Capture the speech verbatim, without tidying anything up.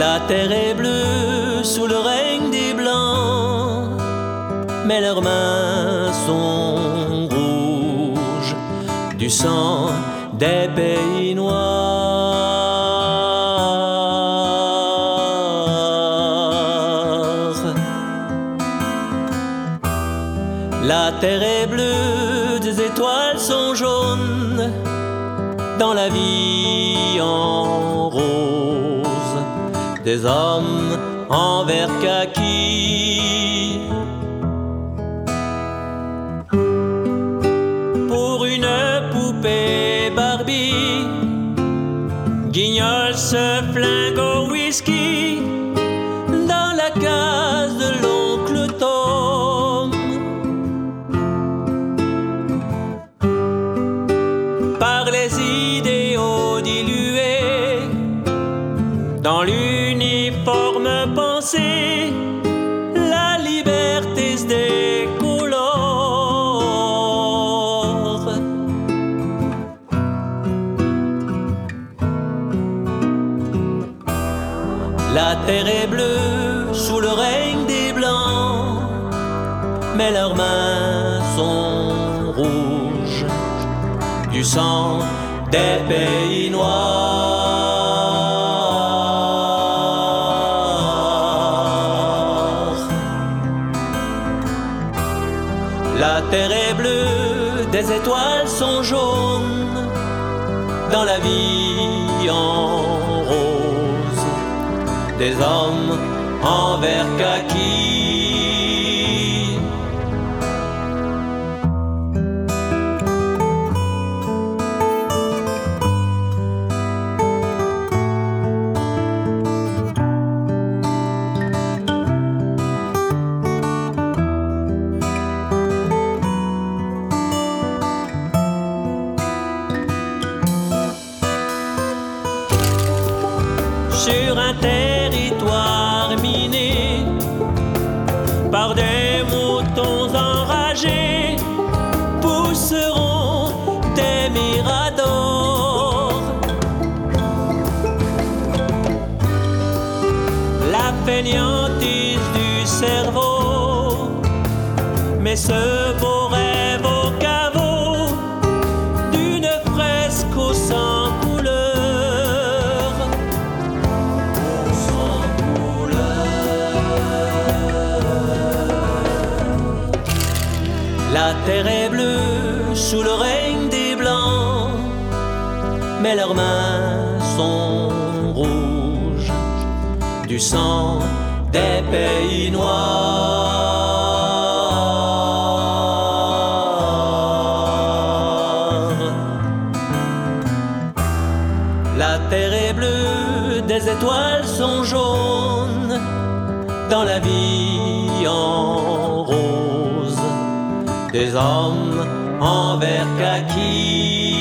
La terre est bleue sous le règne des blancs, mais leurs mains sont rouges du sang des pays noirs. La terre est bleue, des étoiles sont jaunes, dans la vie en rose, des hommes en vert kaki. Pour une poupée Barbie, Guignol se flingue au whisky dans la case de l'oncle Tom. Par les idéaux dilués dans l'uniforme pensée, la liberté se décolore. La terre est bleue sous le règne des blancs, mais leurs mains sont rouges du sang des pays noirs. La terre est bleue, des étoiles sont jaunes, dans la vie en rose, des hommes en vert kaki. Sur un territoire miné par des moutons enragés, pousseront des miradors. La fainéantise du cerveau, mais ce beau rêve au caveau d'une fresque au sang couleur. La terre est bleue sous le règne des blancs, mais leurs mains sont rouges du sang des pays noirs. La terre est bleue, des étoiles sont jaunes, dans la vie en rose, des hommes en vert kaki.